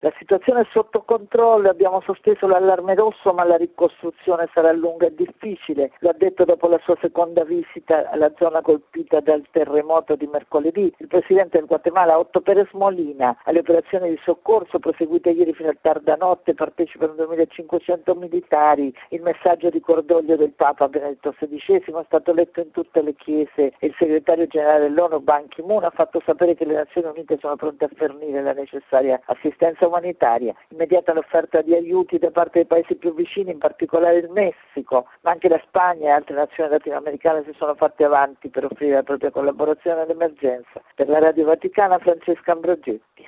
La situazione è sotto controllo, abbiamo sospeso l'allarme rosso, ma la ricostruzione sarà lunga e difficile. Lo ha detto dopo la sua seconda visita alla zona colpita dal terremoto di mercoledì il presidente del Guatemala, Otto Pérez Molina. Alle operazioni di soccorso proseguite ieri fino a tarda notte partecipano 2500 militari. Il messaggio di cordoglio del Papa Benedetto XVI è stato letto in tutte le chiese e il segretario generale dell'ONU Ban Ki-moon ha fatto sapere che le Nazioni Unite sono pronte a fornire la necessaria assistenza umanitaria. Immediata l'offerta di aiuti da parte dei paesi più vicini, in particolare il Messico, ma anche la Spagna e altre nazioni latinoamericane si sono fatte avanti per offrire la propria collaborazione all'emergenza. Per la Radio Vaticana, Francesca Ambrogetti.